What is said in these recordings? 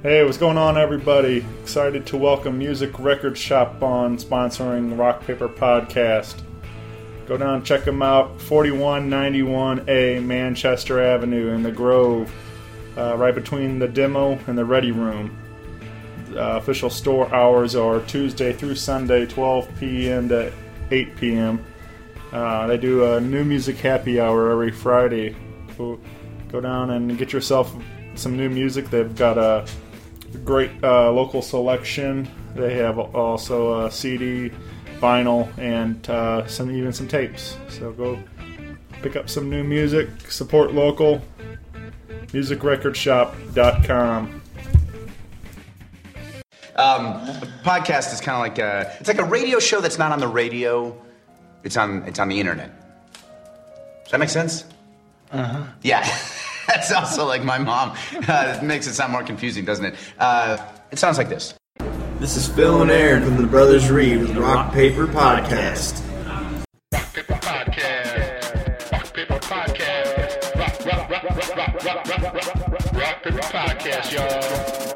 Hey, what's going on, everybody? Excited to welcome Music Record Shop on sponsoring the Rock Paper Podcast. Go down and check them out, 4191A Manchester Avenue in the Grove, right between the demo and the Ready Room. Official store hours are Tuesday through Sunday, 12 p.m. to 8 p.m. They do a new music happy hour every Friday. Go down and get yourself some new music. They've got a great local selection. They have also a CD, vinyl, and some tapes. So go pick up some new music, support local. musicrecordshop.com. A podcast is kind of like it's like a radio show that's not on the radio. It's on the internet. Does that make sense? Uh-huh. Yeah. That's also like my mom. It makes it sound more confusing, doesn't it? It sounds like this. This is Phil and Aaron from the Brothers Reed with Rock Paper Podcast. Rock Paper Podcast. Rock Paper Podcast. Rock Paper Podcast, y'all.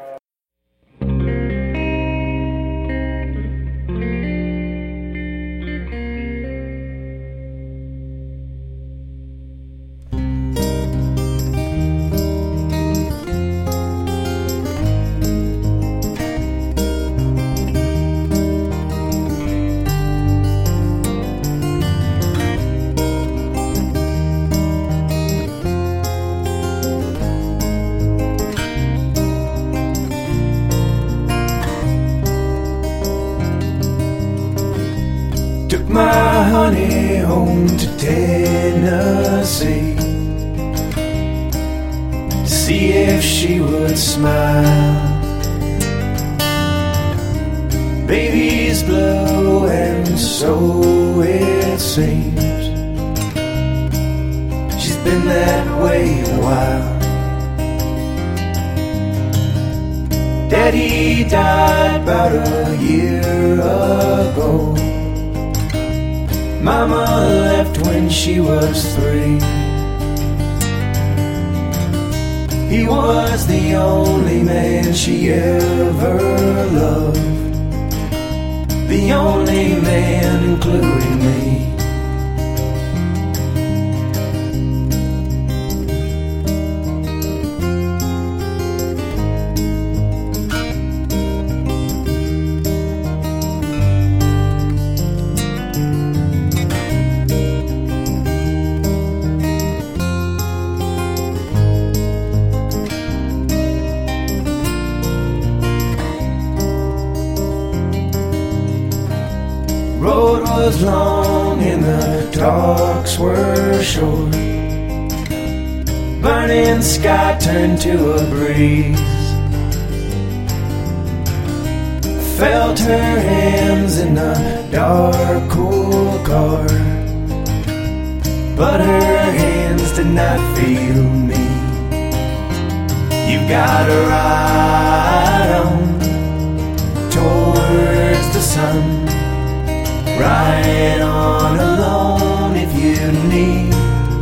My honey home to Tennessee to see if she would smile. Baby's blue and so it seems she's been that way a while. Daddy died about a year ago. Mama left when she was 3. He was the only man she ever loved, the only man including me. Road was long and the talks were short. Burning sky turned to a breeze. Felt her hands in the dark, cool car, but her hands did not feel me. You got to ride on towards the sun. Ride on alone if you need,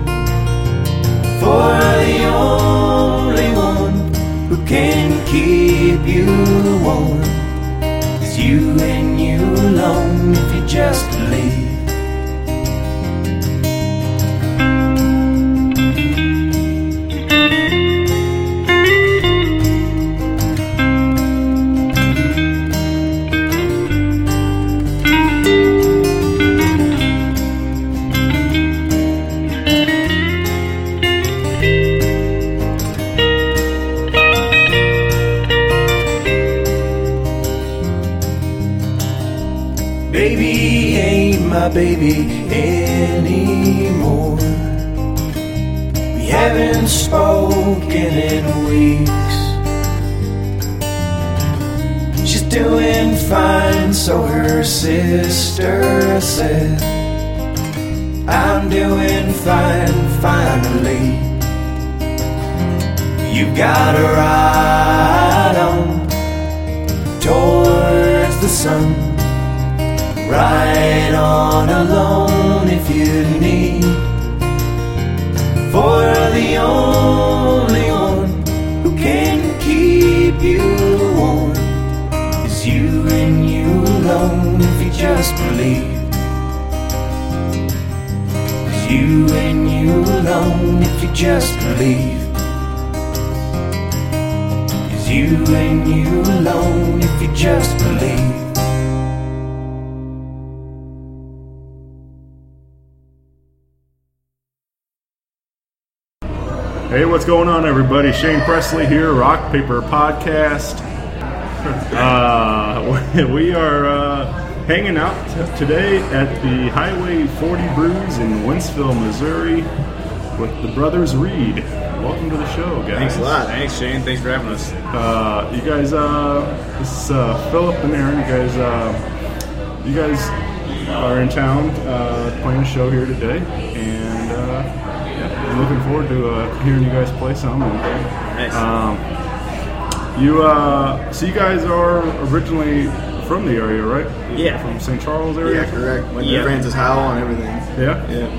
for the only one who can keep you warm is you and you alone if you just leave. Baby ain't my baby anymore. We haven't spoken in weeks. She's doing fine, so her sister said. I'm doing fine, finally. You gotta ride on towards the sun. Ride on alone if you need, for the only one who can keep you alone if you just believe. It's you and you alone if you just believe. It's you and you alone if you just believe. Hey, what's going on, everybody? Shane Presley here, Rock Paper Podcast. We are hanging out today at the Highway 40 Brews in Wentzville, Missouri with the Brothers Reed. Welcome to the show, guys. Thanks a lot. Thanks, Shane. Thanks for having us. You guys, this is Philip and Aaron. You guys are in town playing a show here today, and I'm looking forward to hearing you guys play some. Nice. So you guys are originally from the area, right? Yeah. From St. Charles area? Yeah, correct. Went to Francis Howell and everything. Yeah? Yeah.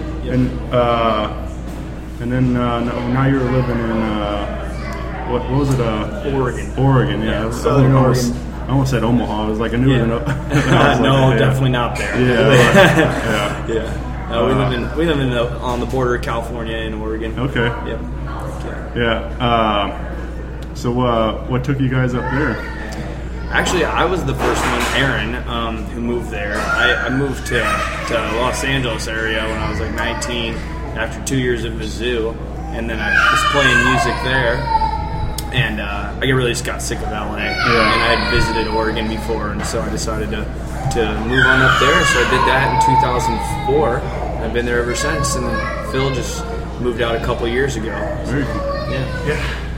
And then now you're living in, what was it? Oregon. Oregon, yeah. Southern Oregon. I almost said Omaha. I was like, I knew it. No, definitely not there. Yeah. Yeah. No, we live on the border of California and Oregon. Okay. Yep. Yeah. So what took you guys up there? Actually, I was the first one, Aaron, who moved there. I moved to Los Angeles area when I was like 19 after 2 years at Mizzou, and then I was playing music there, and I really just got sick of LA. Yeah. And I had visited Oregon before, and so I decided to move on up there. So I did that in 2004. I've been there ever since, and Phil just moved out a couple years ago. Very cool. Yeah.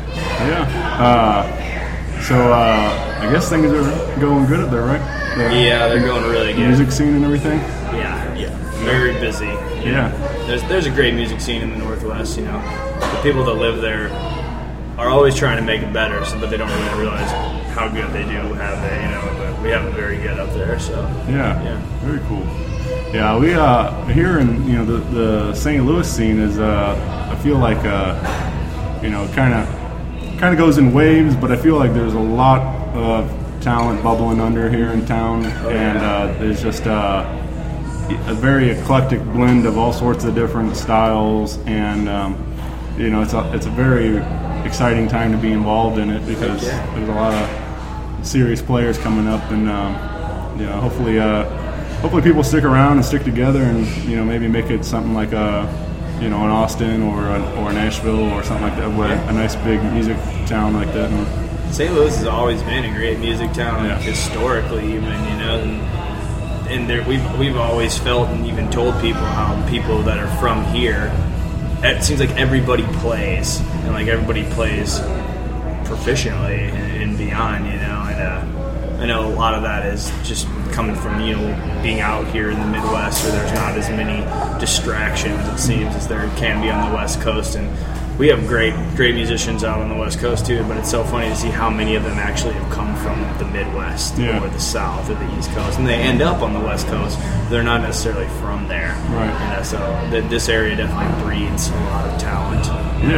So I guess things are going good up there, right? Yeah, they're going really good. Music scene and everything? Yeah. Very busy. Yeah. There's a great music scene in the Northwest, you know. The people that live there are always trying to make it better, but they don't really realize how good they do have it, you know. But we have it very good up there, so. Yeah. Very cool. Yeah, we here in the St. Louis scene is I feel like kind of goes in waves, but I feel like there's a lot of talent bubbling under here in town, and there's just a very eclectic blend of all sorts of different styles, and it's a very exciting time to be involved in it because there's a lot of serious players coming up, and hopefully people stick around and stick together, and maybe make it something like an Austin or a Nashville or something like that, where a nice big music town like that. And St. Louis has always been a great music town, historically, even, and we've always felt and even told people how people that are from here, it seems like everybody plays, and like everybody plays proficiently and beyond, and I know a lot of that is just coming from being out here in the Midwest, where there's not as many distractions, it seems, as there can be on the West Coast. And we have great musicians out on the West Coast too, but it's so funny to see how many of them actually have come from the Midwest or the South or the East Coast, and they end up on the West Coast. They're not necessarily from there, right? So this area definitely breeds a lot of talent.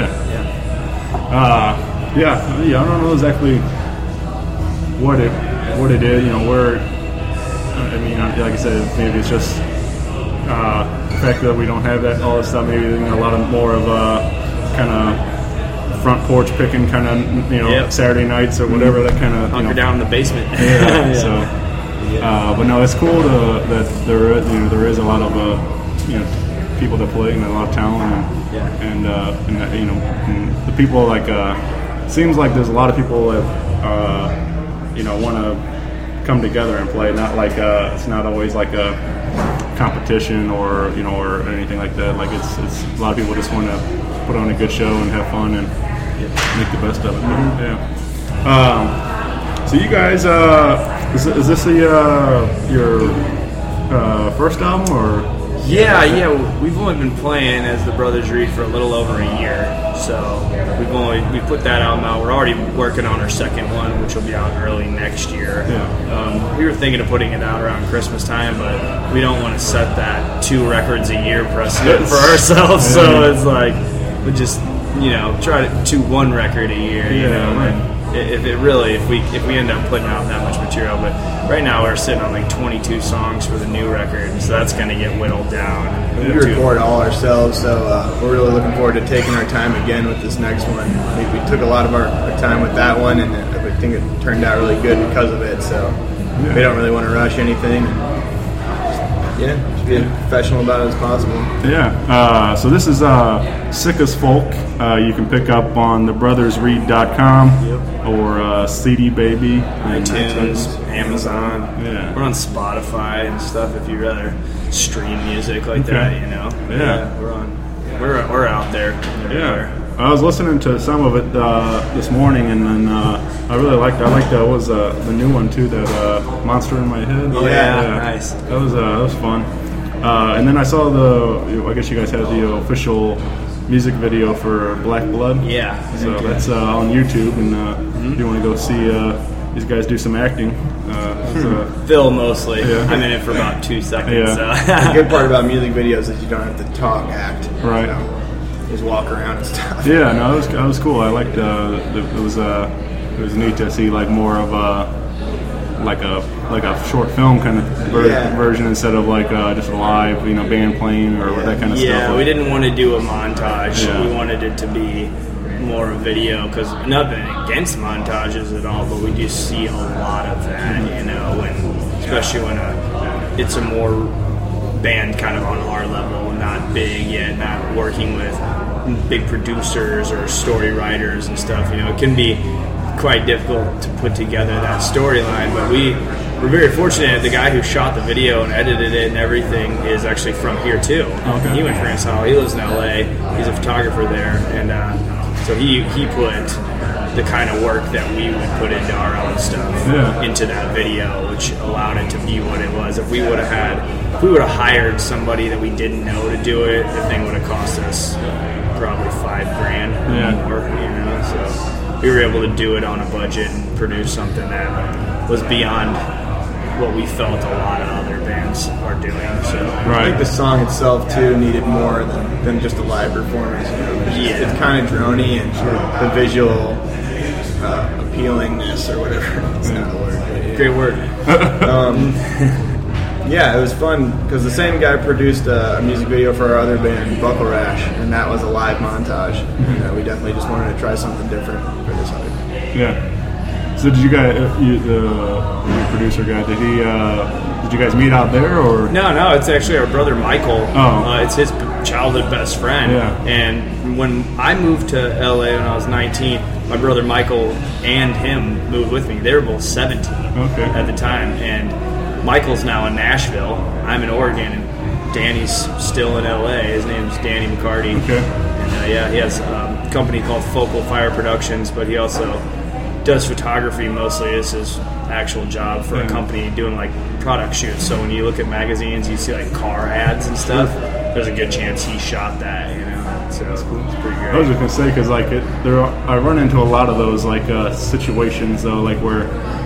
I don't know exactly what it is, where. Like I said, maybe it's just the fact that we don't have all this stuff. Maybe a lot of more of kind of front porch picking, kind of Saturday nights or whatever. That kind of hunker down in the basement. So, but no, it's cool that there is a lot of people that play and a lot of talent, and the people seems like there's a lot of people that want to come together and play. Not like it's not always like a competition or anything like that. Like it's a lot of people just want to put on a good show and have fun and make the best of it. So you guys, is this your first album or? Yeah, we've only been playing as the Brothers Reed for a little over a year, so we put that album out. We're already working on our second one, which will be out early next year. We were thinking of putting it out around Christmas time, but we don't want to set that 2 records a year precedent for ourselves, so it's like we just try to do 1 record a year, if we end up putting out that much material. But right now we're sitting on like 22 songs for the new record, so that's going to get whittled down. We record all ourselves, so we're really looking forward to taking our time again with this next one. I think we took a lot of our time with that one, and I think it turned out really good because of it. So we don't really want to rush anything. Just be as professional about it as possible. Yeah. So this is Sick as Folk. You can pick up on thebrothersread.com or CD Baby, iTunes, Amazon. Yeah. We're on Spotify and stuff if you'd rather stream music like that, you know. Yeah. We're out there. Yeah. I was listening to some of it this morning, and then I really liked. The new one too, that Monster in My Head. Oh yeah, nice. That was fun. And then I saw I guess you guys had the official music video for Black Blood. Yeah. So that's on YouTube, and if you want to go see these guys do some acting. Phil mostly. Yeah. I'm in it for about 2 seconds. Yeah. So. The good part about music videos is you don't have to talk, act. Right. You know, just walk around and stuff. Yeah, no, that was cool. I liked it was neat to see like more of like a short film kind of version instead of like just a live band playing or that kind of stuff. Yeah, we didn't want to do a montage. Yeah. We wanted it to be more a video, because nothing against montages at all, but we do see a lot of that, especially when it's a more band kind of on our level, not big yet, not working with big producers or story writers and stuff. It can be quite difficult to put together that storyline, but we're very fortunate. The guy who shot the video and edited it and everything is actually from here too. Okay. He went to France Hall. He lives in LA. He's a photographer there, and so he put the kind of work that we would put into our own stuff into that video, which allowed it to be what it was. If we would have hired somebody that we didn't know to do it, the thing would have cost us probably $5,000 more. So we were able to do it on a budget and produce something that was beyond what we felt a lot of other bands are doing. So I think the song itself too needed more than just a live performance. It's kind of drony, and the visual appealingness or whatever. It's not a word. Great word. Yeah, it was fun because the same guy produced a music video for our other band, Buckle Rash, and that was a live montage. We definitely just wanted to try something different for this other. Yeah. So did you guys, the producer guy, did you guys meet out there or? No, it's actually our brother Michael. Oh. It's his childhood best friend. Yeah. And when I moved to LA when I was 19, my brother Michael and him moved with me. They were both 17 at the time, and Michael's now in Nashville. I'm in Oregon, and Danny's still in LA. His name's Danny McCarty. Okay. And he has a company called Focal Fire Productions, but he also does photography mostly as his actual job for a company doing like product shoots. So when you look at magazines, you see like car ads and stuff. There's a good chance he shot that, So it's pretty great. I was just gonna say because like I run into a lot of those like situations though, like where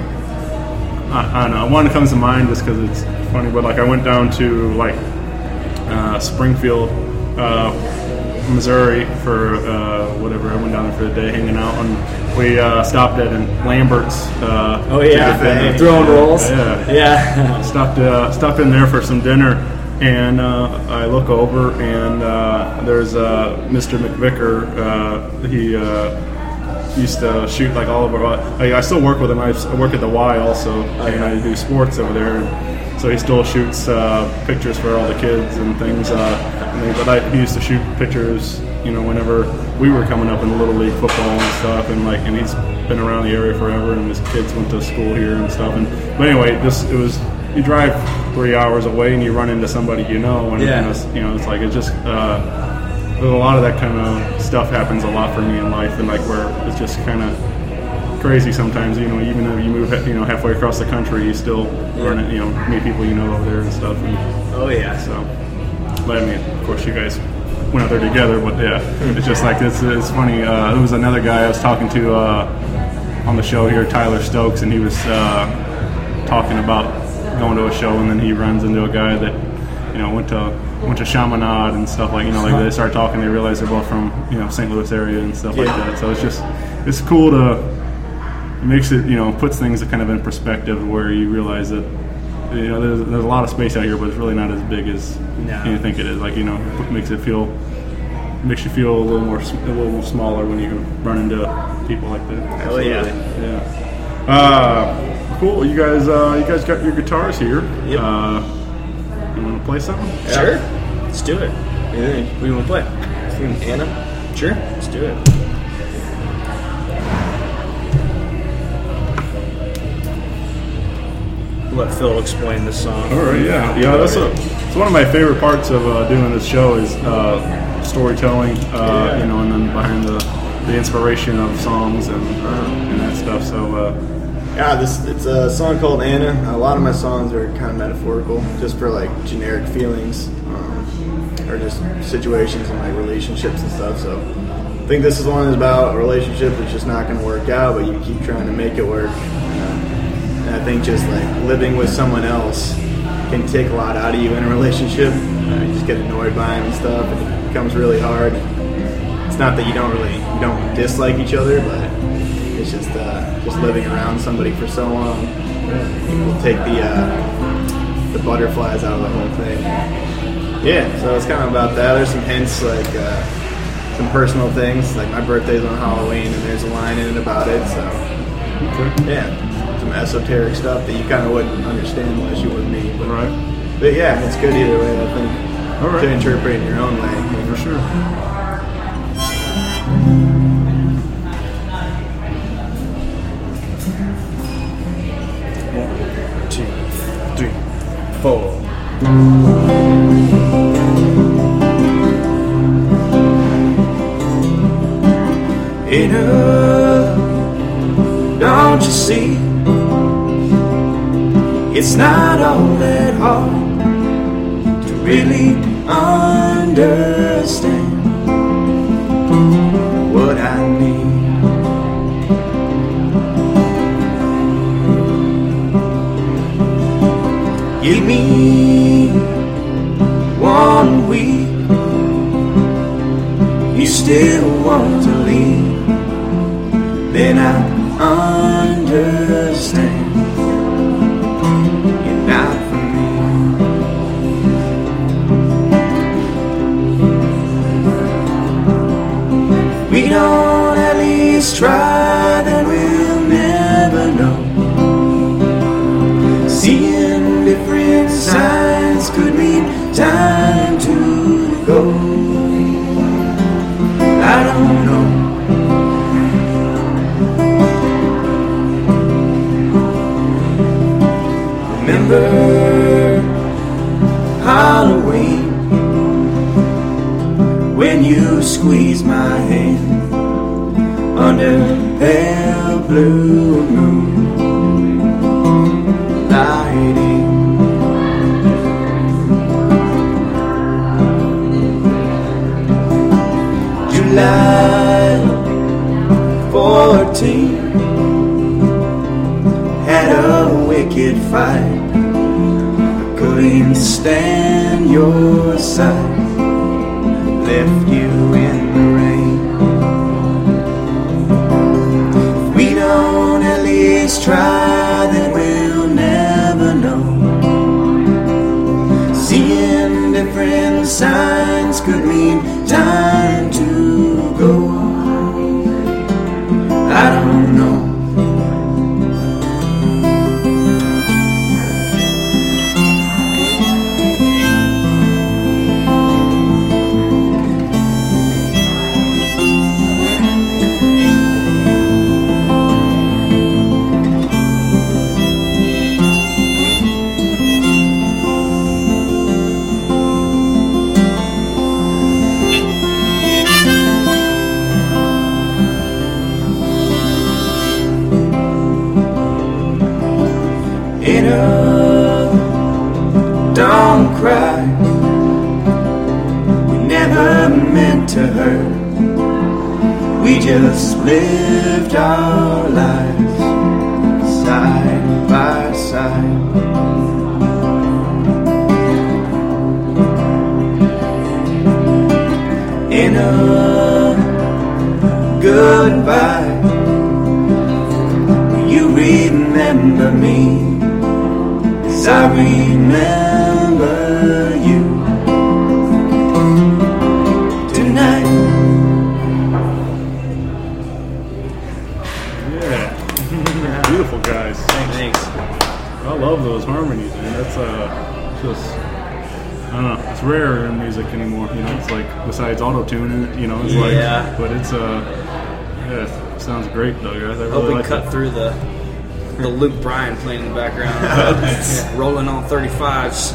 I don't know. One comes to mind just because it's funny, but like I went down to like Springfield, Missouri for whatever. I went down there for the day hanging out, and we stopped at Lambert's. Throwing rolls. Yeah. Stopped in there for some dinner, and I look over and there's Mr. McVicker. He used to shoot like all of our. I still work with him. I work at the Y also, and I do sports over there. So he still shoots pictures for all the kids and things. He used to shoot pictures, whenever we were coming up in the Little League football and stuff, and he's been around the area forever, and his kids went to school here and stuff. But anyway, you drive 3 hours away and you run into somebody and it's like it's just. A lot of that kind of stuff happens a lot for me in life, and like where it's just kind of crazy sometimes. Even though you move, halfway across the country, you still run it. Meet people over there and stuff. And, So, but I mean, of course, you guys went out there together. But it's just like it's funny. There was another guy I was talking to on the show here, Tyler Stokes, and he was talking about going to a show, and then he runs into a guy that went to Chaminade and stuff like they start talking, they realize they're both from St. Louis area and stuff like that. So it's cool to makes it, puts things kind of in perspective where you realize that, there's a lot of space out here, but it's really not as big as you think it is. Like, makes you feel a little more smaller when you run into people like that. Hell yeah. Yeah. Cool. You guys got your guitars here. Yep. You want to play something? Yeah. Sure. Let's do it. What do you want to play? Anna? Sure. Let's do it. Let Phil explain the song. All right, yeah. It's one of my favorite parts of doing this show is storytelling, and then behind the inspiration of songs and that stuff. So, it's a song called Anna. A lot of my songs are kind of metaphorical, just for like generic feelings, or just situations and like relationships and stuff. So, I think this is one that's about a relationship that's just not going to work out, but you keep trying to make it work. And I think just like living with someone else can take a lot out of you in a relationship. You just get annoyed by them and stuff, and it becomes really hard. It's not that you don't dislike each other, but it's just living around somebody for so long. It will take the butterflies out of the whole thing. Yeah, so it's kind of about that. There's some hints, like some personal things, like my birthday's on Halloween, and there's a line in it about it. So yeah. Some esoteric stuff that you kind of wouldn't understand unless you were me. But yeah, it's good either way, I think. All right. To interpret in your own way. For sure. 1, 2, 3, 4. Don't you see? It's not all that hard to really understand what I need. Give me 1 week. You still want to leave, then I understand. You're not for me. If we don't at least try, then we'll never know. Seeing different signs could mean time to go. I don't know. Remember Halloween, when you squeezed my hand under pale blue moon lighting. July 14 had a wicked fight. I couldn't stand your sight, left you in the rain. If we don't at least try, then we'll never know. Seeing different signs could mean time to go. I don't know. Don't cry. We never meant to hurt. We just lived our lives side by side. In a goodbye, we remember me, 'cause I remember you tonight. Yeah. Beautiful, guys. Thanks. I love those harmonies, man. That's just, I don't know, it's rare in music anymore. You know, it's like, besides auto-tune, you know, it's like, but it's yeah, it sounds great though, guys. I Hope really we like cut it. through the Luke Bryan playing in the background, rolling on 35s.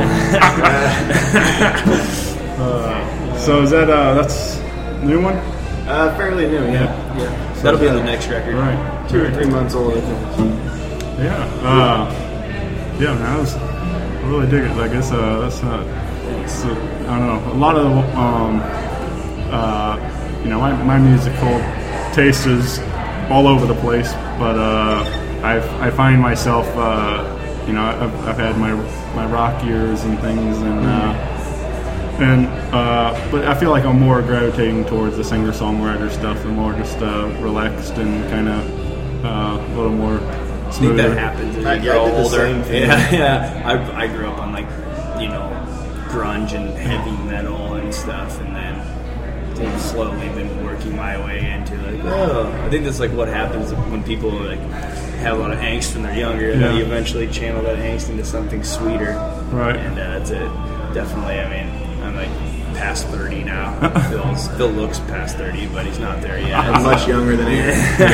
So is that that's a new one? Fairly new, yeah. Yeah, that'll be on the next record. Right. 2 or 3 months old, I think. Yeah. Yeah, man, I really dig it. I guess that's I don't know. A lot of you know, my musical taste is all over the place, but I find myself you know, I've had my rock years and things, but I feel like I'm more gravitating towards the singer-songwriter stuff and more just relaxed and kind of a little more I think smoother. that happens as I you grow did the older. same thing. Yeah. I grew up on, like, you know, grunge and heavy metal and stuff, and then I've slowly been working my way into, like, I think that's like what happens when people like have a lot of angst when they're younger, and then you eventually channel that angst into something sweeter. Right. And that's it. Definitely. I mean, I'm like past 30 now. Phil looks past 30, but he's not there yet. I'm much younger than Aaron.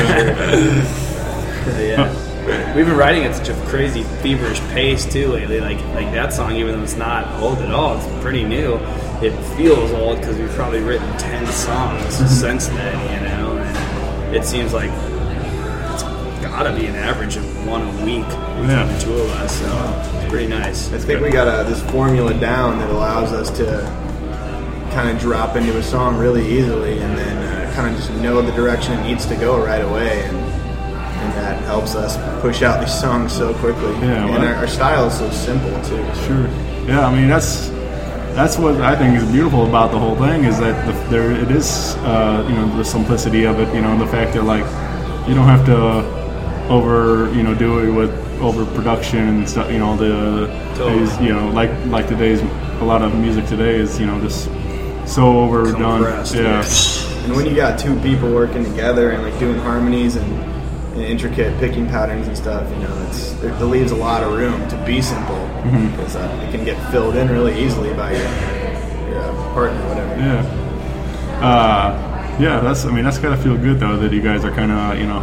Yeah. We've been writing at such a crazy feverish pace too lately. Like that song, even though it's not old at all, it's pretty new. It feels old because we've probably written 10 songs since then, you know. And it seems like it's gotta be an average of one a week between the two of us. So it's pretty nice. I think we got this formula down that allows us to kind of drop into a song really easily, and then kind of just know the direction it needs to go right away, and that helps us push out these songs so quickly. Yeah, and our style is so simple too. Sure. Yeah, I mean that's what I think is beautiful about the whole thing, is that it is you know, the simplicity of it. You know, the fact that, like, you don't have to do it with overproduction and stuff. You know, days, you know, like today's, a lot of music today is, you know, just so overdone. Compressed, Yeah. And when you got two people working together and like doing harmonies and intricate picking patterns and stuff, you know, it leaves a lot of room to be simple, because it can get filled in really easily by your partner, whatever. Yeah. Yeah, that's gotta feel good though, that you guys are kind of, you know,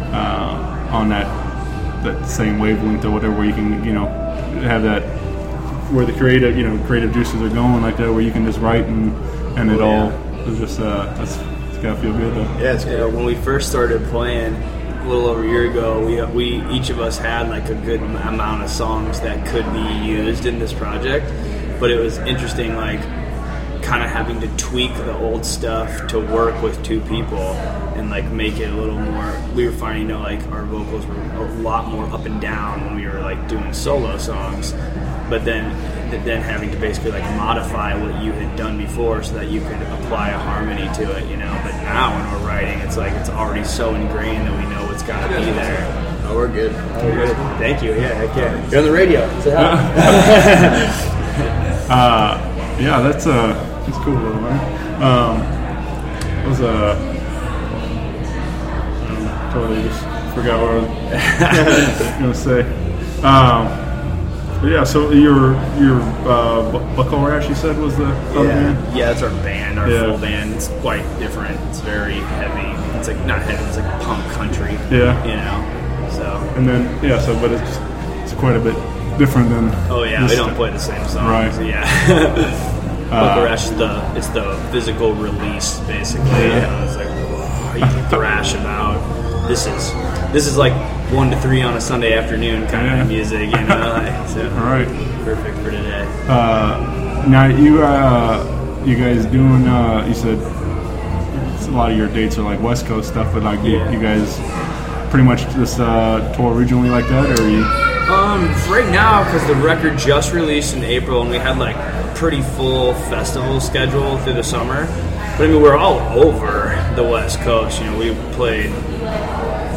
on that same wavelength or whatever, where you can, you know, have that, where the creative juices are going like that, where you can just write and it all is just it's gotta feel good though. Yeah, it's good. When we first started playing a little over a year ago, we each of us had like a good amount of songs that could be used in this project, but it was interesting, like, kind of having to tweak the old stuff to work with two people and like make it a little more. We were finding, you know, like our vocals were a lot more up and down when we were like doing solo songs, but then having to basically like modify what you had done before so that you could apply a harmony to it, you know. But now when we're writing, it's like it's already so ingrained that we know it's got to be there. Oh, we're good. Thank you. Yeah, heck yeah. You're on the radio. Say hi. Yeah, that's cool though, man. It was totally just forgot what I was gonna say. But yeah, so your Buckle Rash, you said, was the other band? Yeah, it's our band, our Yeah. full band. It's quite different. It's very heavy. It's like not heavy. It's like punk country. Yeah. You know. So. And then but it's quite a bit different than. Oh yeah, this we don't stuff. play the same songs. Right. Yeah. Buckle Rash is the physical release, basically. Yeah. You know, it's like, whoa, you can thrash about. This is like 1 to 3 on a Sunday afternoon kind of music, you know. Like, so All right. perfect for today. Now you guys doing? You said a lot of your dates are like West Coast stuff, but like you guys pretty much just tour regionally like that, or are you? Right now, because the record just released in April, and we had like pretty full festival schedule through the summer. But I mean, we're all over the West Coast. You know, we played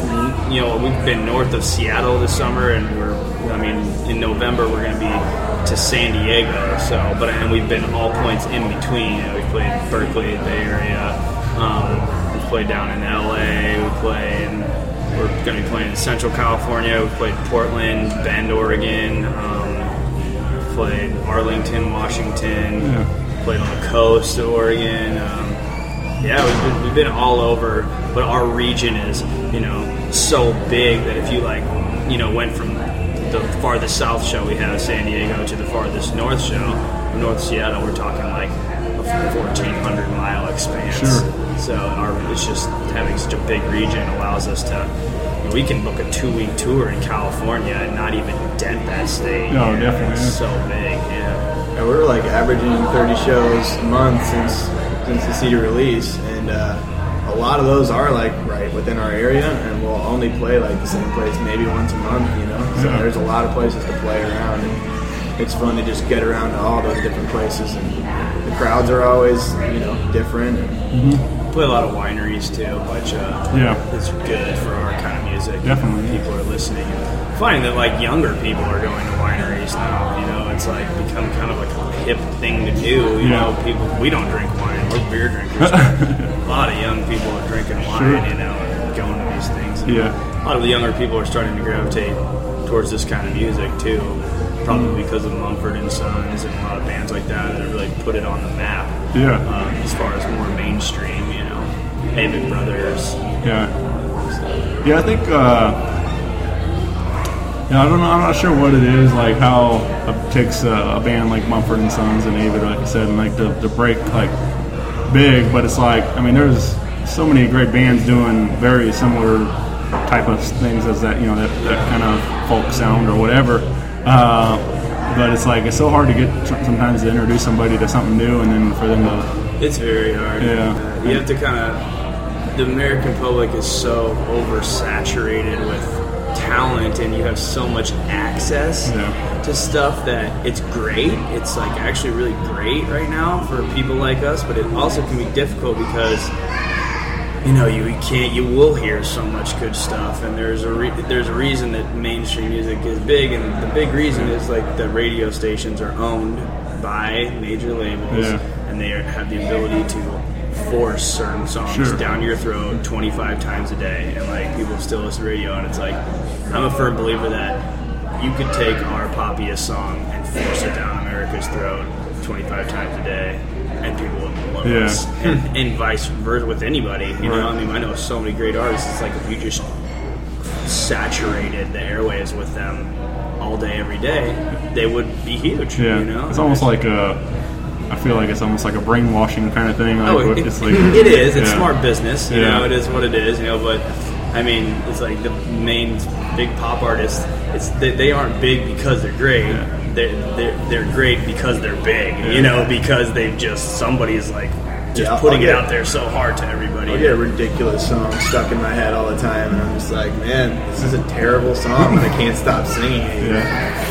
we've been north of Seattle this summer, and in November we're going to be to San Diego. And we've been all points in between. We played Berkeley, Bay Area. We played down in LA. We're going to be playing in Central California. We played Portland, Bend, Oregon. Played Arlington, Washington. Played on the coast of Oregon. We've been all over, but our region is so big that if you went from the farthest south show we have, San Diego, to the farthest north show, North Seattle, we're talking like a 1,400-mile expanse. Sure. So it's just having such a big region allows us to. We can book a 2-week tour in California and not even dent that state. No, definitely. It's so big, Yeah, we're like averaging 30 shows a month since the CD release, and a lot of those are like right within our area, and we'll only play like the same place maybe once a month, So there's a lot of places to play around, and it's fun to just get around to all those different places, and the crowds are always different. And, play a lot of wineries too, which is good for our kind of music. Definitely. People are listening. Finding that like younger people are going to wineries now. It's like become kind of like a hip thing to do. We don't drink wine. We're beer drinkers. A lot of young people are drinking wine, and going to these things. And a lot of the younger people are starting to gravitate towards this kind of music too. Probably because of Mumford and Sons and a lot of bands like that really put it on the map. As far as more mainstream, Avett Brothers. I think. I don't know. I'm not sure what it is. Like how it takes a band like Mumford and Sons and Avett, like I said, and like to break like big. But it's like there's so many great bands doing very similar type of things as that. That kind of folk sound or whatever. But it's like it's so hard to get sometimes to introduce somebody to something new, and then for them to. It's very hard. You have to kind of. The American public is so oversaturated with talent, and you have so much access to stuff that it's great. It's like actually really great right now for people like us, but it also can be difficult because you will hear so much good stuff, and there's a reason that mainstream music is big, and the big reason is like the radio stations are owned by major labels, and they have the ability to force certain songs down your throat 25 times a day, and like people still listen to radio, and it's like I'm a firm believer that you could take our poppiest song and force it down America's throat 25 times a day, and people would love us, and vice versa with anybody. I know so many great artists. It's like if you just saturated the airwaves with them all day, every day, they would be huge. It's almost like I feel like it's almost like a brainwashing kind of thing. Like, it's like, it is. It's smart business. It is what it is. But I mean, it's like the main big pop artists. They aren't big because they're great. They're great because they're big. Because they've somebody's like putting it out there so hard to everybody. I get a ridiculous song stuck in my head all the time, and I'm just like, man, this is a terrible song, but I can't stop singing it.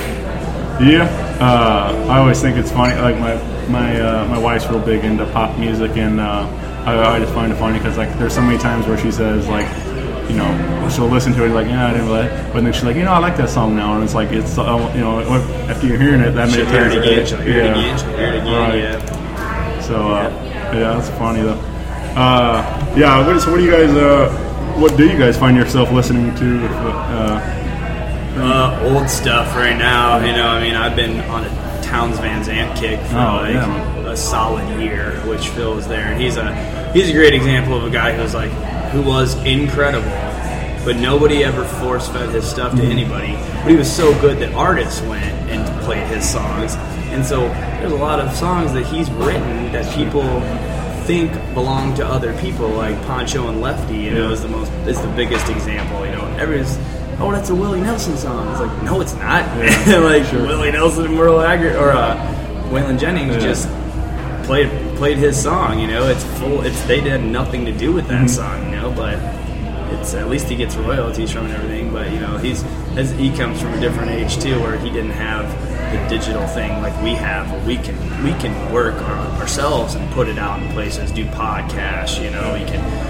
I always think it's funny. Like my wife's real big into pop music, and I just find it funny because like there's so many times where she says like, she'll listen to it like, I didn't really, but then she's like, I like that song now, and it's like it's after you're hearing it that many times, she'll hear it again. So that's funny though. So what do you guys? What do you guys find yourself listening to? Old stuff right now. I've been on a Townes Van Zandt kick for a solid year, which Phil was there, and he's a great example of a guy who was incredible, but nobody ever force-fed his stuff to anybody. But he was so good that artists went and played his songs, and so there's a lot of songs that he's written that people think belong to other people, like Poncho and Lefty. Is the biggest example. Everybody's, oh, that's a Willie Nelson song. It's like, no, it's not. Willie Nelson and Merle Haggard or Waylon Jennings just played his song. It's full. They had nothing to do with that song. But it's at least he gets royalties from it and everything. But he comes from a different age too, where he didn't have the digital thing like we have. Where we can work ourselves and put it out in places, do podcasts.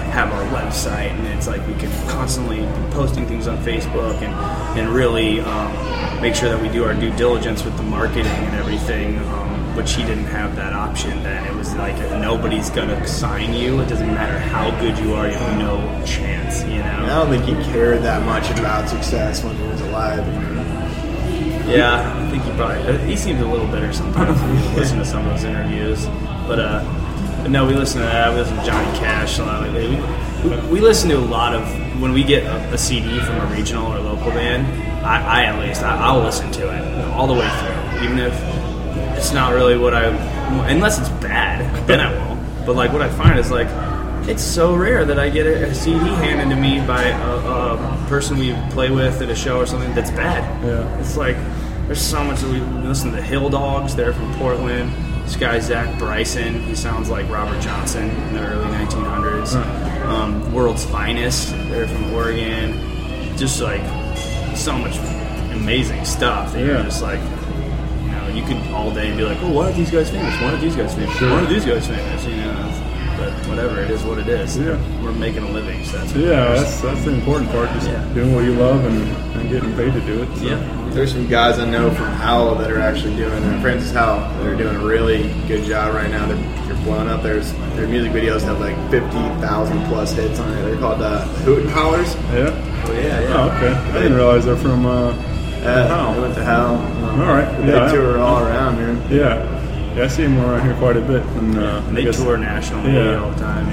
have our website, and it's like we can constantly be posting things on Facebook and really make sure that we do our due diligence with the marketing and everything, which he didn't have that option then. It was like, if nobody's going to sign you, it doesn't matter how good you are, you have no chance, you know? I don't think he cared that much about success when he was alive, you know? Yeah, I think he seems a little bitter sometimes when you listen to some of those interviews. But no, we listen to that. We listen to Johnny Cash a lot. We listen to a lot of, when we get a CD from a regional or local band, I'll listen to it all the way through, even if it's not really what unless it's bad, then I won't. But like what I find is like, it's so rare that I get a CD handed to me by a person we play with at a show or something that's bad. Yeah. It's like, there's so much that we listen to the Hill Dogs. They're from Portland. This guy, Zach Bryson, he sounds like Robert Johnson in the early 1900s. World's Finest, they're from Oregon. Just like so much amazing stuff that you're just like, you know, you could all day be like, oh, why are these guys famous? Why are these guys famous? Sure. Why are these guys famous? You know, but whatever, it is what it is. Yeah. We're making a living, so that's what that's the important part. Just doing what you love and getting paid to do it. So. Yeah. There's some guys I know from Howell that are actually doing it. Francis Howell, that are doing a really good job right now. They're blowing up. Their music videos have like 50,000 plus hits on it. They're called Hoot and Hollers. Yeah. Oh, yeah. Oh, okay. I didn't realize they're from Howell. They went to Howell. All right. They tour all around, man. Yeah. I see them around here quite a bit. And they tour nationally all the time,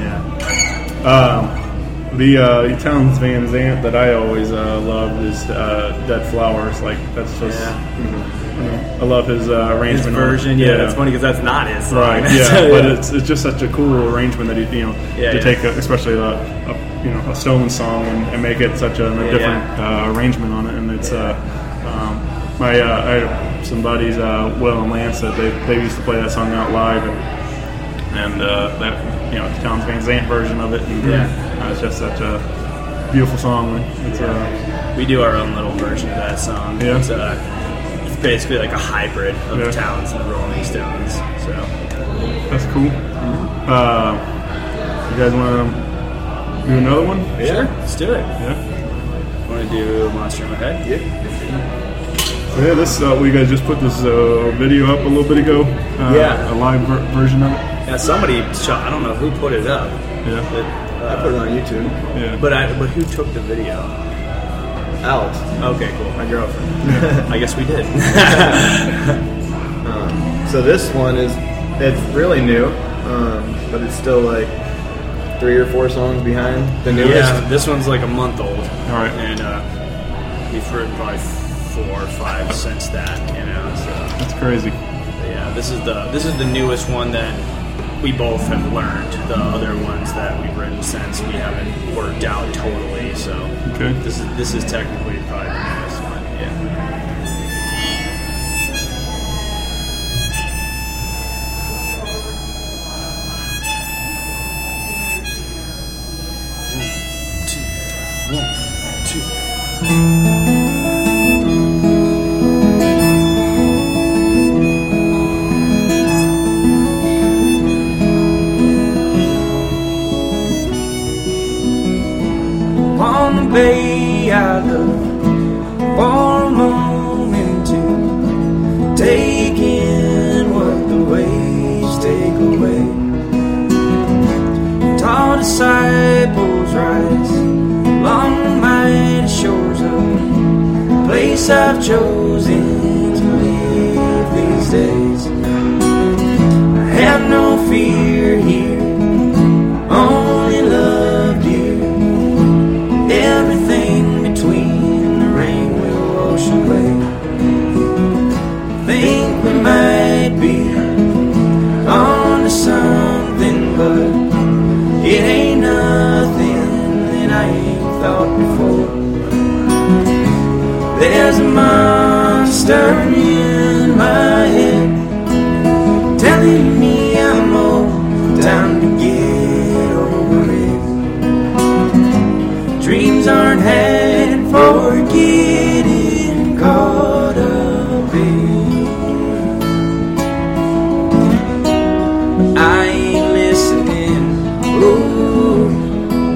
The Townes Van Zandt that I always loved is Dead Flowers. Like, that's just... I love his arrangement. His version, that's funny because that's not his song. Right, but it's just such a cool arrangement that he, take especially a Stones song and make it such a different arrangement on it. And it's I had some buddies, Will and Lance, that they used to play that song out live, and that the Townes Van Zandt version of it. And, it's just such a beautiful song. It's we do our own little version of that song. Yeah. It's basically like a hybrid of the Townes and the Rolling Stones. So that's cool. You guys want to do another one? Yeah. Sure, let's do it. Yeah. Want to do Monster in My Head? Yeah. Yeah, this we guys just put this video up a little bit ago. A live version of it. Yeah, somebody shot. I don't know who put it up. Yeah, but, I put it on YouTube. Yeah, but who took the video? Alex. Okay, cool. My girlfriend. I guess we did. So this one it's really new, but it's still like 3 or 4 songs behind the newest. Yeah, this one's like a month old. All right, and we've heard probably 4 or 5 since that. So that's crazy. Yeah, this is the newest one that we both have learned. The other ones that we've written since we haven't worked out totally. So okay, this is technically probably the newest one. Yeah. One, two. Bay, I love for a moment to take in what the waves take away. Tall disciples rise along the mighty shores of the place I've chosen to live these days. I have no fear here, only love dear. Everything between the rain will wash away. Think we might be on to something, but it ain't nothing that I ain't thought before. There's a monster in my head telling me I'm old, time to get over it. Dreams aren't had for getting caught up in. I ain't listening, ooh,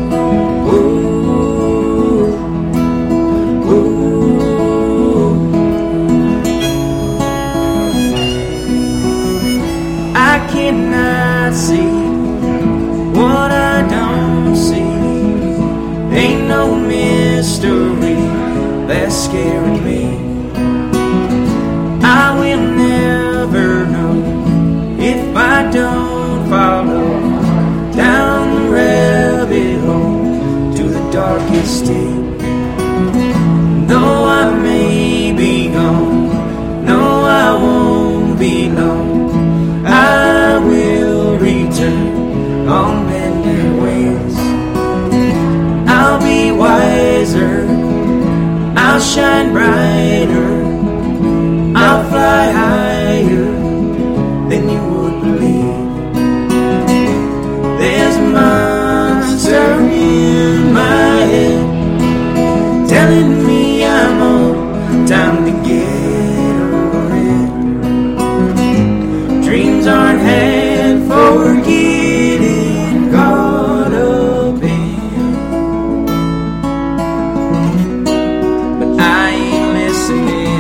mystery that's scaring me. I will never know if I don't follow down the rabbit hole to the darkest deep. Though I may be gone, no, I won't be long. I will return on bended wings. I'll be wiser, I'll shine brighter, I'll fly higher than you would believe. There's a monster in my head telling me I'm old, time to get over it. Dreams aren't had for getting caught up in, but I ain't listening.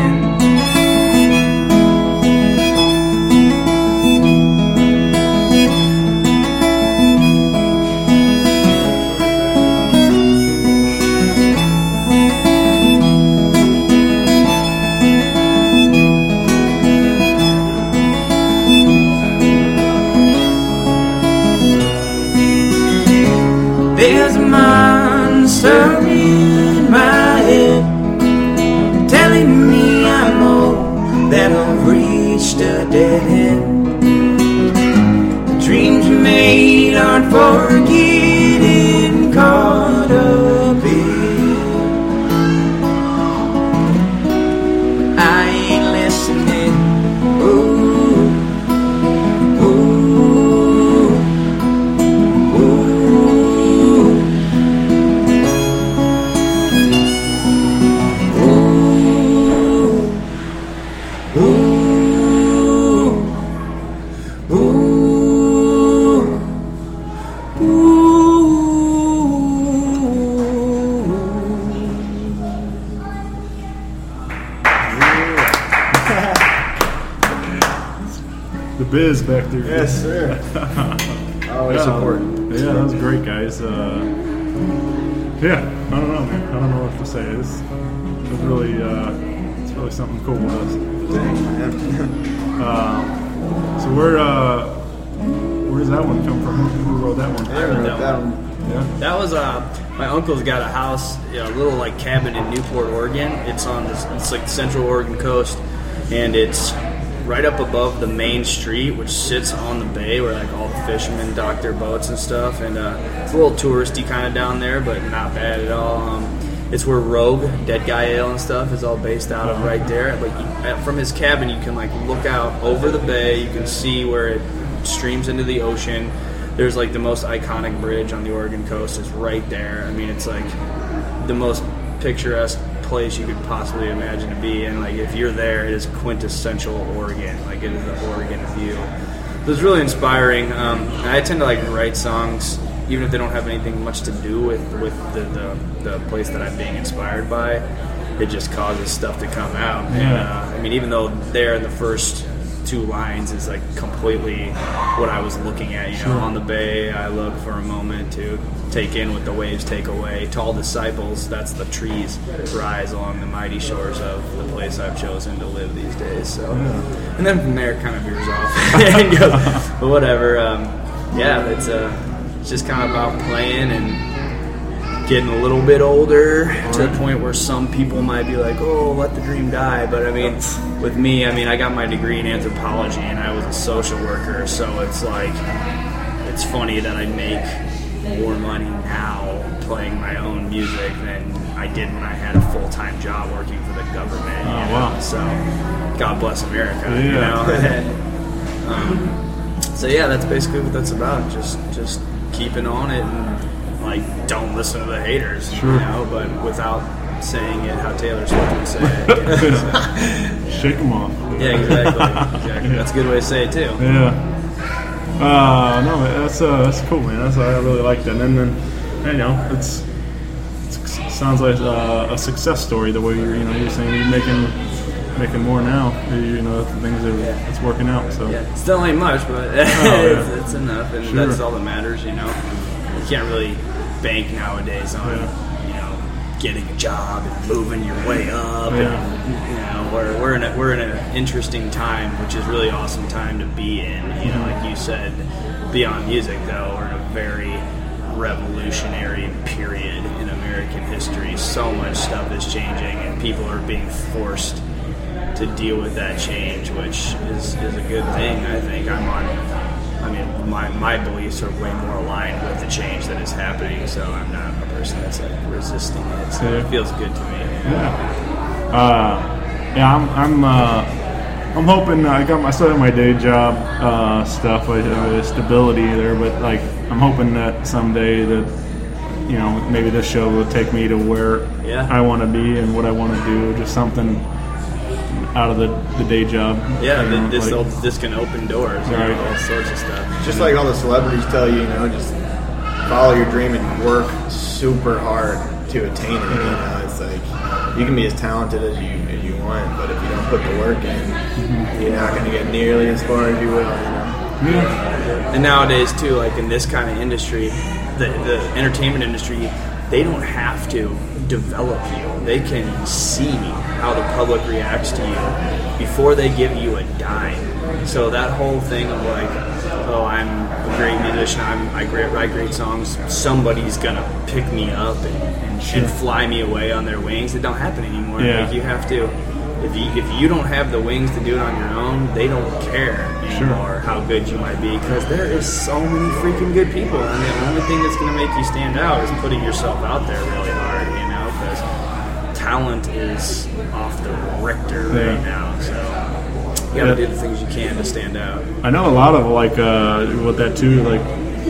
There's a monster in my head telling me I'm old, that I've reached a dead end. The dreams you made aren't for getting caught up in, but I ain't listening. Ooh, ooh, ooh. The Biz back there. Yes, sir. Always important. Yeah, that was great, guys. Yeah, I don't know, man. I don't know what to say. It's really, it's really something cool with us. Thanks, man. So where does that one come from? Who wrote that one? I wrote that one. Yeah. That was my uncle's got a house, a little like cabin in Newport, Oregon. It's on this, it's like Central Oregon coast, and it's right up above the main street, which sits on the bay where like all the fishermen dock their boats and stuff. And it's a little touristy kind of down there, but not bad at all. It's where Rogue, Dead Guy Ale and stuff is all based out of right there. But from his cabin, you can like look out over the bay. You can see where it streams into the ocean. There's like the most iconic bridge on the Oregon coast is right there. I mean, it's like the most picturesque place you could possibly imagine to be. And like if you're there, it is quintessential Oregon. Like it is the Oregon view. So it's really inspiring. I tend to like write songs even if they don't have anything much to do with the place that I'm being inspired by. It just causes stuff to come out. Yeah. And, I mean, even though there in the first two lines is like completely what I was looking at, you know, on the bay I look for a moment to take in what the waves take away. Tall disciples, that's the trees rise along the mighty shores of the place I've chosen to live these days. So, and then from there it kind of veers off and goes, but whatever. It's just kind of about playing and getting a little bit older to the point where some people might be like, oh, let the dream die. But I mean, with me, I got my degree in anthropology and I was a social worker, so it's like, it's funny that I make more money now playing my own music than I did when I had a full-time job working for the government. You know? Wow. So God bless America, Yeah. you know. And, so yeah, that's basically what that's about. Just keeping on it and like don't listen to the haters, you know, but without saying it how Taylor Swift would say it. You know, Shake them off. yeah, exactly. That's a good way to say it too. Yeah. No, that's cool, man. I really like that. And then, you know, it sounds like a success story. The way you're saying you're making more now. You know, the things that it's working out. So Yeah, still ain't much, but it's enough, and that's all that matters. You know, you can't really bank nowadays on you know getting a job and moving your way up. Yeah. And, you know, we're in an interesting time, which is really awesome time to be in. You know, like you said, beyond music though, we're in a very revolutionary period in American history. So much stuff is changing, and people are being forced to deal with that change, which is a good thing. I think my beliefs are way more aligned with the change that is happening, so I'm not a person that's like resisting it. So it feels good to me. I'm hoping I still have my day job stuff. I have stability there, but like I'm hoping that someday that, you know, maybe this show will take me to where I want to be and what I want to do. Just something out of the day job. Yeah, you know, this can open doors. Right. You know, all sorts of stuff. Just like all the celebrities tell you, you know, just follow your dream and work super hard to attain it. You know, it's like you can be as talented as you want, but if you don't put the work in, you're not going to get nearly as far as you will. You know. Yeah. And nowadays too, like in this kind of industry, the entertainment industry, they don't have to develop you. They can see how the public reacts to you before they give you a dime. So that whole thing of like, oh, I'm a great musician, I write great songs, somebody's gonna pick me up and fly me away on their wings. It don't happen anymore. Yeah. Like you have to, if you don't have the wings to do it on your own, they don't care anymore how good you might be, because there is so many freaking good people, and the only thing that's going to make you stand out is putting yourself out there really hard, you know, because talent is off the Richter right now, so you got to do the things you can to stand out. I know a lot of like with that too. Like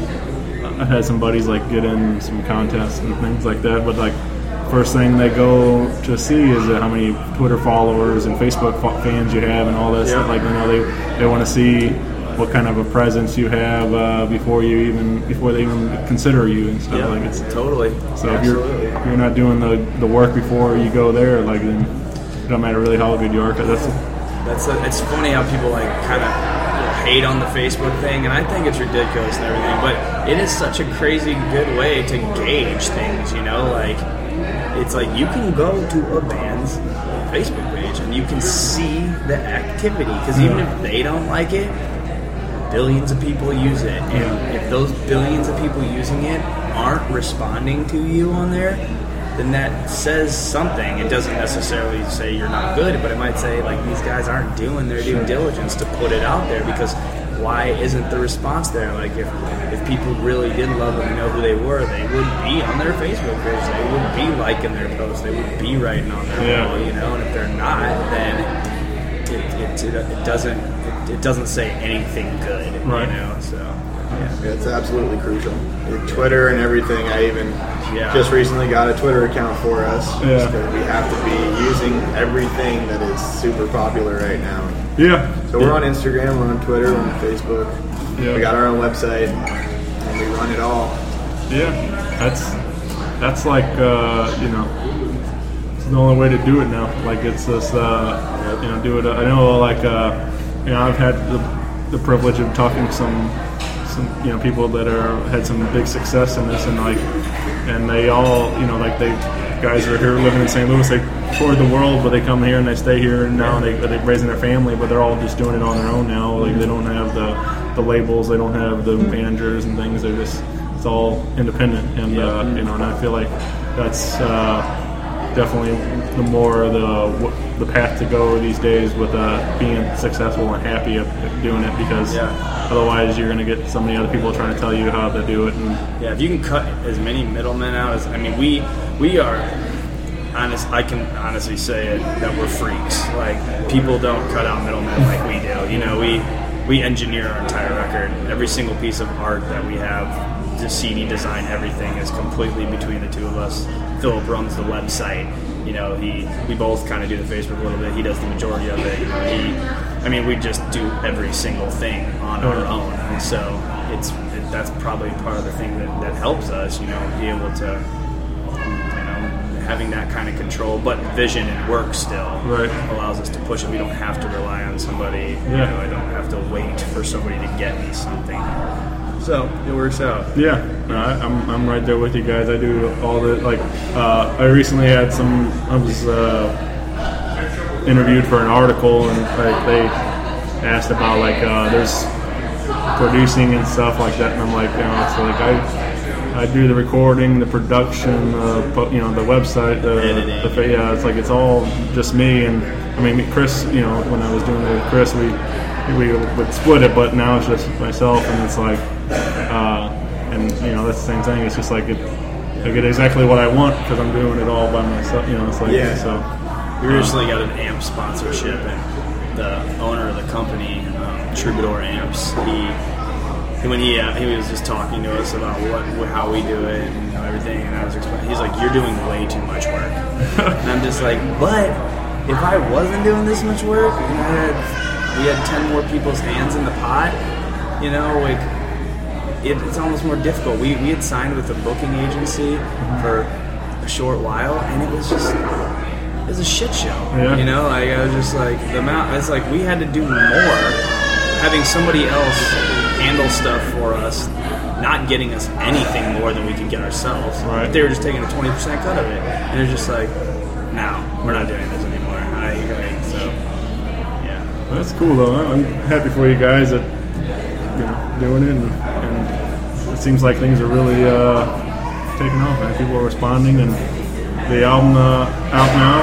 I had some buddies like get in some contests and things like that, but like first thing they go to see is how many Twitter followers and Facebook fans you have and all this. Yeah. Like, you know, they want to see what kind of a presence you have before they even consider you and stuff. Yeah, like it's totally. So Absolutely. if you're not doing the work before you go there, like then it don't matter really how good you are. 'Cause it's funny how people like kind of hate on the Facebook thing, and I think it's ridiculous and everything, but it is such a crazy good way to gauge things, you know, like it's like you can go to a band's Facebook page and you can see the activity, because even if they don't like it, billions of people use it, and if those billions of people using it aren't responding to you on there, then that says something. It doesn't necessarily say you're not good, but it might say like these guys aren't doing their due diligence to put it out there, because why isn't the response there? Like if people really did love them and know who they were, they would be on their Facebook page, they would be liking their posts, they would be writing on their wall, you know, and if they're not, then it doesn't say anything good, Right. you know, so Yeah, it's absolutely crucial. Twitter and everything. I even just recently got a Twitter account for us. Yeah. Because we have to be using everything that is super popular right now. Yeah. So we're on Instagram, we're on Twitter, we're on Facebook. Yeah. We got our own website, and we run it all. Yeah, that's like you know, it's the only way to do it now. Like it's this you know, do it. I know like you know, I've had the privilege of talking to some you know, people that had some big success in this, and they all, you know, like they guys are here living in St. Louis, they tour the world, but they come here and they stay here, and now they're raising their family, but they're all just doing it on their own now. Like they don't have the labels, they don't have the managers and things. They're just, it's all independent, and you know, and I feel like that's definitely the more the path to go these days with being successful and happy of doing it, because otherwise you're going to get so many other people trying to tell you how to do it. And if you can cut as many middlemen out as, I mean, we are honest. I can honestly say it that we're freaks. Like people don't cut out middlemen like we do. You know, we engineer our entire record. Every single piece of art that we have, the CD design, everything is completely between the two of us. Philip runs the website. You know, we both kind of do the Facebook a little bit. He does the majority of it. You know, we just do every single thing on our own, and so that's probably part of the thing that helps us. You know, be able to, you know, having that kind of control, but vision and work still allows us to push it. We don't have to rely on somebody. You know, I don't have to wait for somebody to get me something. So it works out. Yeah, no, I'm right there with you guys. I do all the I recently had I was interviewed for an article, and they asked about there's producing and stuff like that, and I'm like, it's like I do the recording, the production, the website, the it's like it's all just me. And I mean, Chris, when I was doing it with Chris, we would split it, but now it's just myself, and it's like, and that's the same thing. It's just like I get exactly what I want because I'm doing it all by myself. It's like so. We recently got an amp sponsorship, and the owner of the company, Troubadour Amps, when he was just talking to us about how we do it and everything, and I was explaining, he's like, "You're doing way too much work," and I'm just like, "But if I wasn't doing this much work, and we had 10 more people's hands in the pot, it's almost more difficult." We had signed with a booking agency for a short while, and it was a shit show. Yeah. I was just like, the amount. It's like we had to do more, having somebody else handle stuff for us, not getting us anything more than we could get ourselves. Right. But they were just taking a 20% cut of it, and they're just like, "No, we're not doing this anymore." Yeah. That's cool though. I'm happy for you guys that doing it, and it seems like things are really taking off, and people are responding, and the album out now,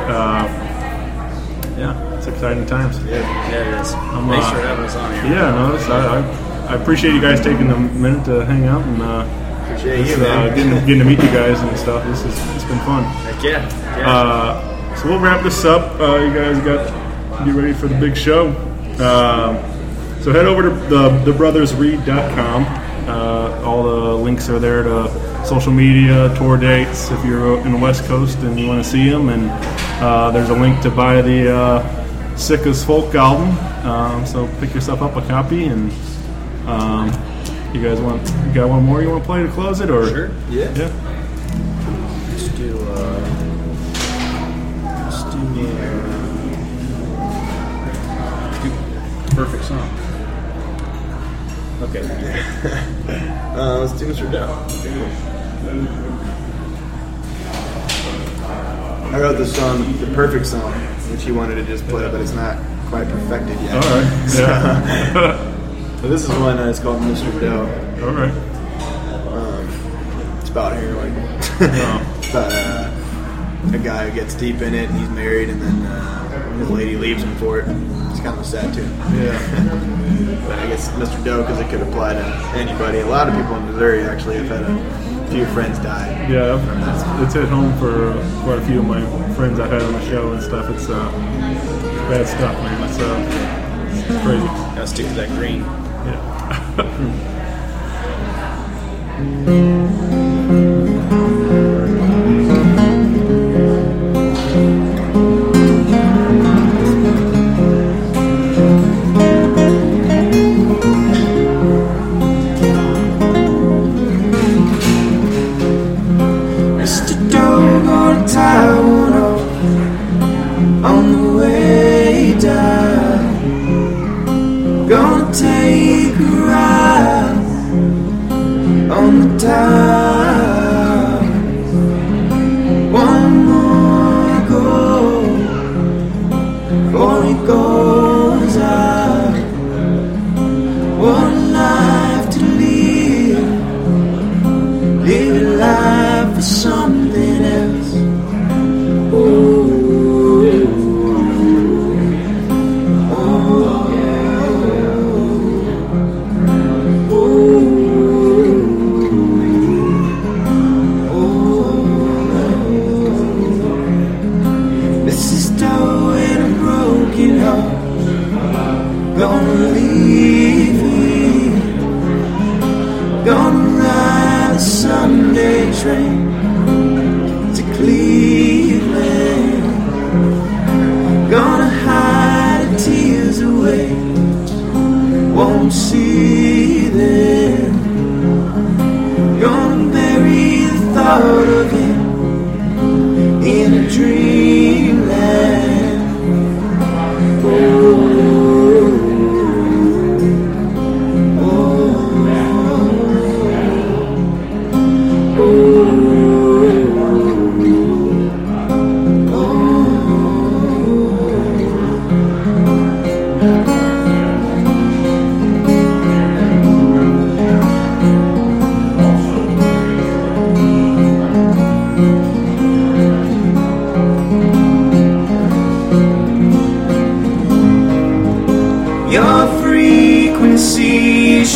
and it's exciting times. Yeah, it is. Thanks for having us on here. Yeah, no, I appreciate you guys taking a minute to hang out, and Appreciate you, man. getting to meet you guys and stuff. It's been fun. Heck yeah. So we'll wrap this up. You guys get ready for the big show. So head over to thebrothersread.com. All the links are there to social media, tour dates, if you're in the West Coast and you want to see them. And there's a link to buy the Sick as Folk album. So pick yourself up a copy. And you guys got one more you want to play to close it? Or? Sure. Yeah. Let's do Perfect Song. Okay. Let's do Mr. Dow. I wrote the song, The Perfect Song, which he wanted to just play, but it's not quite perfected yet. All right. Yeah. So this is one that's called Mr. Doe. All right. It's about heroin. Oh. It's about a guy who gets deep in it, and he's married, and then his lady leaves him for it. It's kind of a sad tune. Yeah. But I guess Mr. Doe, because it could apply to anybody. A lot of people in Missouri actually have had a few friends die. Yeah, it's hit home for quite a few of my friends I've had on the show and stuff. It's bad stuff, man. It's crazy. Gotta stick to that green. Yeah.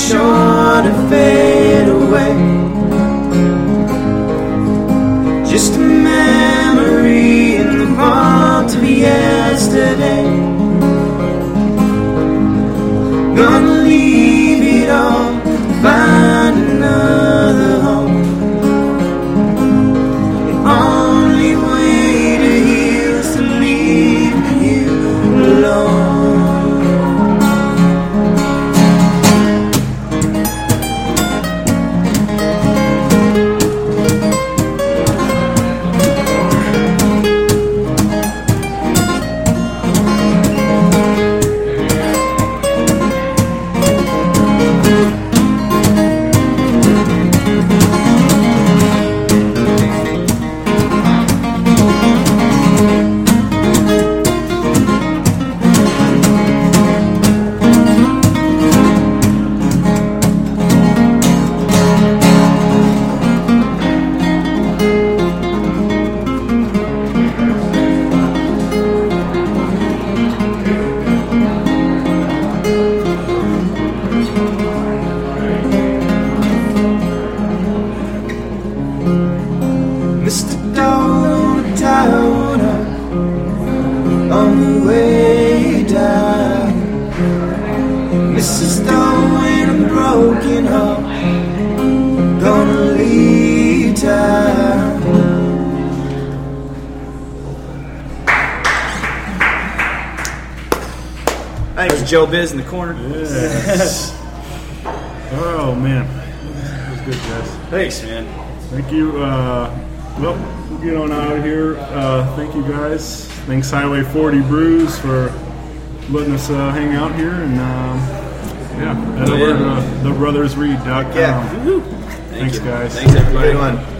sure to fade away. Just a memory in the vault of yesterday. Gonna leave it all, find another home. The only way to heal is to leave you alone. Mr. Downer, on the way down. Mrs. Stone, a broken heart, gonna leave town. Thanks, Joe Biz in the corner. Yes. Oh man, that was good, guys. Thanks, man. Thank you. Well, we'll get on out of here. Thank you guys. Thanks Highway 40 Brews for letting us hang out here. And head over to thebrothersread.com. Yeah. Thanks, guys. Thanks, everybody. Good one.